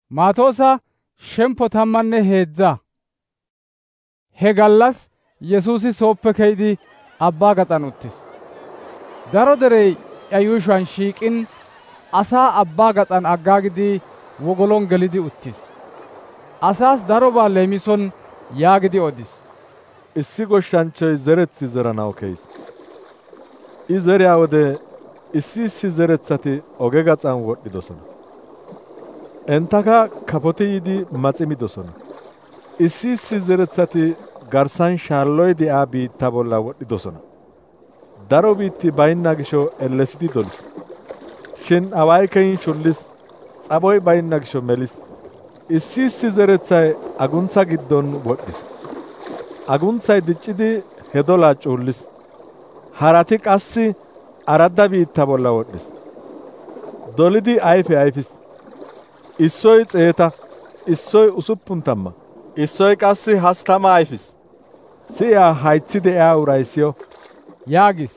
Maatoosa shemppo 13. He gallas Yesuusi sooppe keyidi abbaa gaxan uttis. Daro derey iya yuushuwan shiiqin asaa abbaa gaxan aggaagidi wogolon gelidi uttis. Asaas darobaa leemison yaagidi odis. Issi goshshanchchay zereththi zeranaw keys. I zeriyaa wode issi zereththati oge gaxan wodhdhidosona. Entaka kafoti yiidi maxi midosona. Issi zereththati garssan shaalloy de'iyaa biitta bolla wodhdhidosona. Daro biitti baynna gisho ellesidi dolis. Shin away keyin shullis, xaboy baynna gisho melis. Issi zerethay aguntha giddon wodhdhis. Agunthay diccidi he dolaa cuullis. Harati qassi aradda biitta bolla wodhdhis. Dolidi ayfe ayfis. Issoy 100, issoy 60, issoy qassi 30 ayfis. Siyaa hayththi de'iyaa uray siyo yaagis.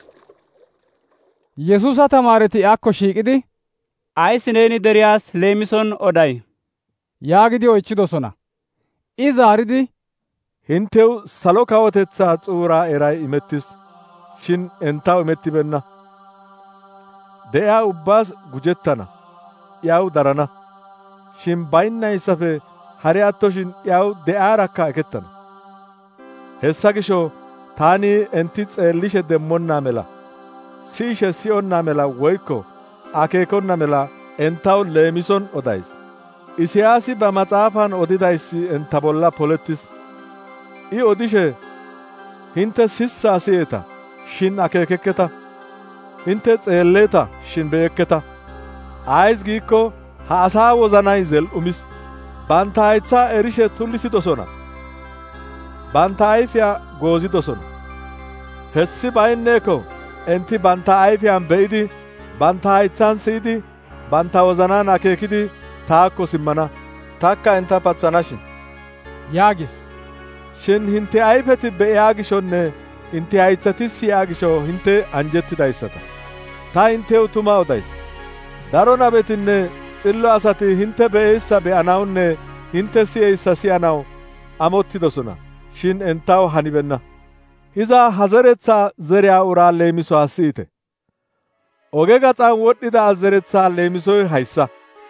Yesuusa tamaareti iyakko shiiqidi, «Ays neeni deriyaas leemison oday?» yaagidi oychchidosona. I zaaridi, «Hinttew salo kawotetsaa xuuraa eray imettis, shin entaw imettibeenna. De'iyaa ubbaas gujettana, iyaw darana. Shin baynnayssafe hari attoshin iyaw de'aarakka ekettana. Hessa gisho taani enti xeellishe demmonna mela, siyishe siyonna mela woykko akeekonna mela entaw leemison odays. Isiyaasi ba maxaafan odidayssi enta bolla polettis. I odishe, hintte sissaa siyeeta, shin akeekekketa. Hintte xeelleeta, shin be'ekketa. Ays giikko ha asaa wozanay zel"umis. Bantta haythaa erishe tullisidosona. Bantta ayfiyaa goozidosona. Hessi baynneeko enti bantta ayfiyaan be'idi, bantta haythaan siyidi, bantta wozanan akeekidi taakko simmana. Taakka enta patsanashin» yaagis. Shin hintte ayfeti be'iyaa gishonne hintte haytsati siyaa gisho hintte anjettidayssata. Ta hinttew tuma odays. Daro nabetinne xillo asati hintte be'eyssa be'anawunne hintte siyeyssa siyanaw amottidosona. Shin entaw hanibenna. Iza ha zeretsaa zeriyaa uraa leemisuwaa siyite. Oge gaxan wodhdhida zeretsaa leemisoy hayssa.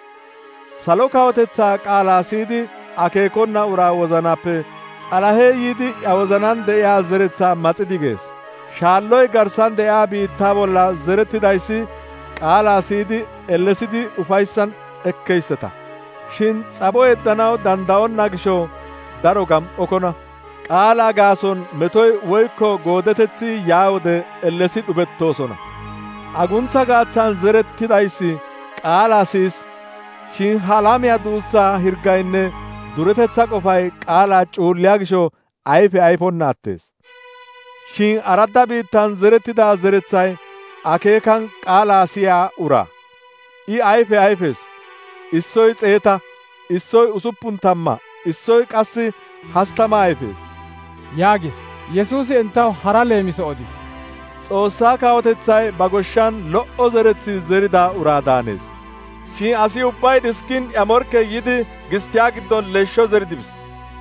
Salo kawotetsaa qaalaa siyidi akeekonna uraa wozanappe s'alahee yiidi ya wozanan de'iyaa zeretsaa maxi digees. Shaalloy garssan de'iyaa biittaa bolla zerettidayssi qaalaa siyidi ellesidi ufayssan ekkeyssata. Shin xabo yeddanaw danda'onna gisho daro gam"okona. Qaalaa gaason metoy woykko goodeteththi yaa wode ellesi dhubettoosona. Aguntha gaathan zerettidayssi qaalaa siyis. Shin ha alamiyaa duussaa hirgaynne duretetha qofay qaalaa cuulliyaa gisho ayfe ayfonna attees. Shin aradda biittan zerettida zerethay akeekan qaalaa siyaa uraa. I ayfe ayfees. Issoy 100, issoy 60, issoy qassi 30 ayfees. yaagis. Yesuusi entaw hara leemiso odis. Xoossaa kawotethay ba goshshan lo"o zerethi zerida uraa daanees. Shin asi ubbay dhiskin ya morkkey yiidi gisttiyaa giddon leeshsho zeridi bis.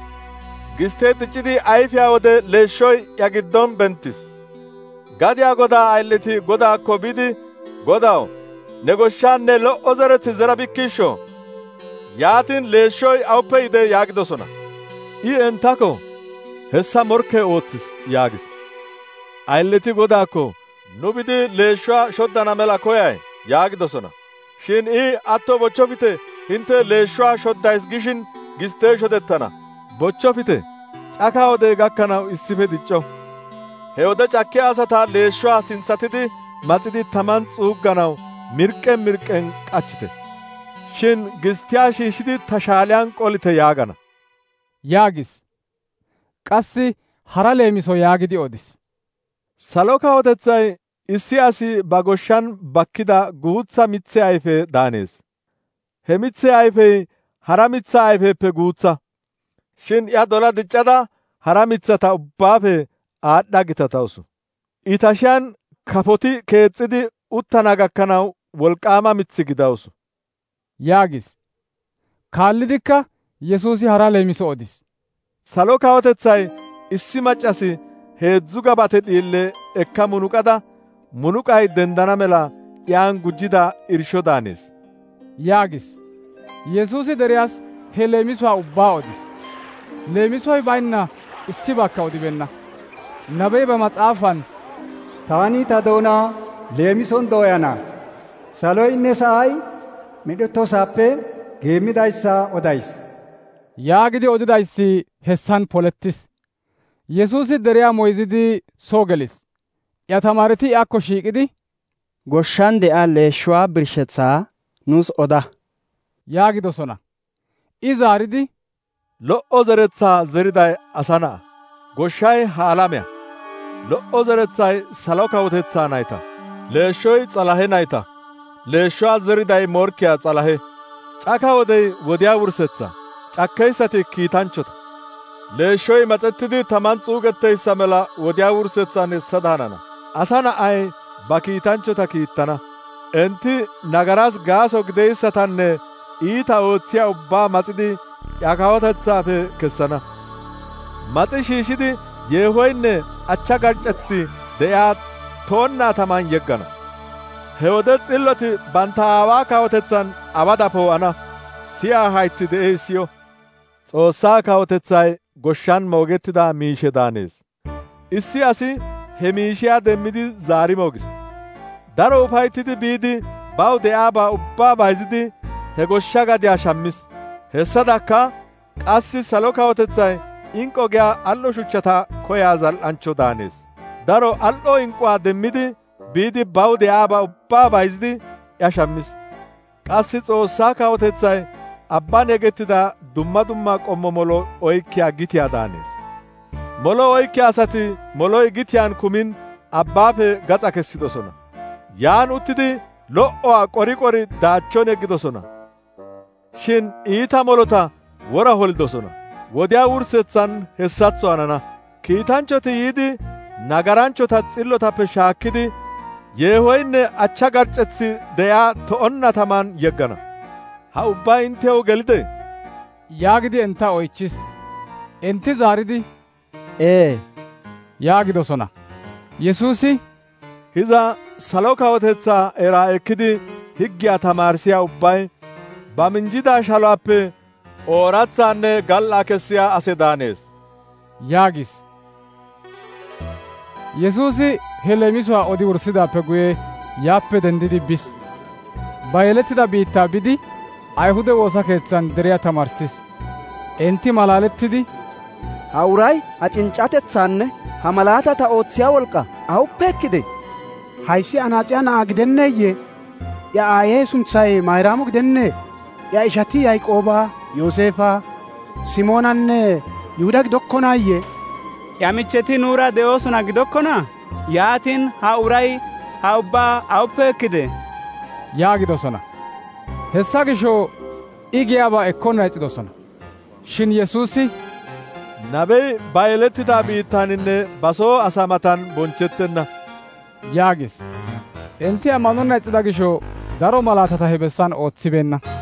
Gisttee diccidi ayfiyaa wode leeshshoy ya giddon benttis. Gadiyaa godaa aylleti godaakko biidi, «Godaw, ne goshshaanne lo"o zerethi zerabikkiishsho? Yaatin leeshshoy awuppe yide?» yaagidosona. I entako, «Hessa morkkee ooththis» yaagis. Aylleti godaakko, «Nu bidi leeshshuwaa shoddana mela koyay?» yaagidosona. Shin I, «Atto bochchofite, hintte leeshshuwaa shoddays gishin gisttee shodettana. Bochchofite, caka wodey gakkanaw issife dicco. He wode cakkiyaa asata leeshshuwaa sintsatidi maxidi taman xuugganaw mirqqen qachchite. Shin gisttiyaa shiishshidi tashaaliyaan qolite» yaagana yaagis. Qassi hara leemiso yaagidi odis. Salo kawotethay issi asi ba goshshan bakkida guutsa mithe ayfe daanees. He mithe ayfey hara mitha ayfeppe guutsa. Shin iya dola diccada hara mithata ubbaafe aadhdha gitatawusu. I tashiyan kafoti keexxidi uttana gakkanaw wolqaama mithi gidawusu yaagis. Kaallidikka Yesuusi hara leemiso odis. Salo kawotethay issi maccasi 3 gabate dhiille ekka munuqada munuqay dendana mela iyaan gujjida irsho daanees. yaagis. Yesuusi deriyas he leemisuwaa ubbaa odis. Leemisoy baynna issibaakka odibeenna. Nabey ba maxaafan, taani ta doonaa leemison dooyana. Saloynne sa'ay medhettoosappe geemmidayssa odays. yaagidi odidayssi hessan polettis. Yesuusi deriyaa moyzidi soo gelis. Ya tamaareti iyakko shiiqidi, goshshan de'a leeshshuwaa birshetsaa nuus oda yaagidosona. I zaaridi, Lo''o zeretsaa zeriday asa na'a. Goshshay ha alamiyaa. Lo''o zerethay salo kawotetsaa nayta. Leeshshoy S'alahe nayta. Leeshshuwaa zeriday morkkiyaa S'alahe. Caka wodey wodiyaa wursetsa. Cakkeyssati kiitanchchota. Leeshshoy maxettidi taman xuugetteyssa mela wodiyaa wursetsan hessada hanana. Asa na'ay ba kiitanchchota kiittana. Enti nagaras gaaso gideyssatanne iita oothiyaa ubbaa maxidi ya kawotetsaappe kessana. Maxi shiishidi yeehoynne achcha garccethi de'iyaa toonnaa taman yeggana. He wode xilloti bantta aawaa kawotetsan abada poo'ana. Siyaa hayththi de'ee siyo. Xoossaa kawotethay goshshan moogettida miishe daanees. Issi asi he miishiyaa demmidi zaari moogis. Daro ufayttidi biidi baw de'iyaabaa ubbaa bayzidi he goshsha gadiyaa shammis. Hessadakka qassi salo kawotethay inqqo giyaa al''o shuchchata koyaa zal''anchcho daanees. Daro al''o inqquwaa demmidi biidi baw de'iyaabaa ubbaa bayzidi ya shammis. Qassi Xoossaa kawotethay abban yegettida dumma dumma qommo molo oykkiyaa gitiyaa daanees. Molo oykkiyaa asati moloy gitiyaan kumin abbaappe gaxa kessidosona. Yaan uttidi lo''uwaa qori qori daachchon yeggidosona. Shin iita molota wora holidosona. Wodiyaa wurssetsan hessatso hanana. Kiitanchchoti yiidi nagaranchchota xillotappe shaakkidi yeehoynne achcha garccethi de'iyaa to'onna taman yeggana. Ha ubbaa inttew gelidee? yaagidi entta oychchis. Enti zaaridi, ee yaagidosona. Yesuusi, Hiza salo kawotetsaa eraa ekkidi higgiyaa tamaarissiyaa ubbay ba minjida shaluwaappe ooratsaanne gal''aa kessiyaa ase daanees. yaagis. Yesuusi he leemisuwaa odi wurssidaappe guye yaappe dendidi bis. Ba yelettida biittaa bidi Ayihude woosa keetsan deriyaa tamarssis. Enti malaalettidi, ha uray ha cinccatetsaanne ha malaatata oothiyaa wolqqa awuppe ekkide? Hayssi anaaxiyaa na'aa gidenneeyye? Ya aayee sunthay Mayraamo gidennee? Ya ishati Yaaqooba, Yooseefa, Simoonanne Yihuda gidokkonaayye? ya michcheti nuura de'oosona gidokkona? Yaatin ha uray ha ubbaa awuppe ekkide? yaagidosona. Hessa gisho I giyaabaa ekkonna ixxidosona. Shin Yesuusi, Nabey ba yelettida biittaaninne ba soo asaa matan bonchchettenna yaagis. Enti ammanonna ixxida gisho daro malaatata he bessan ootsibeenna.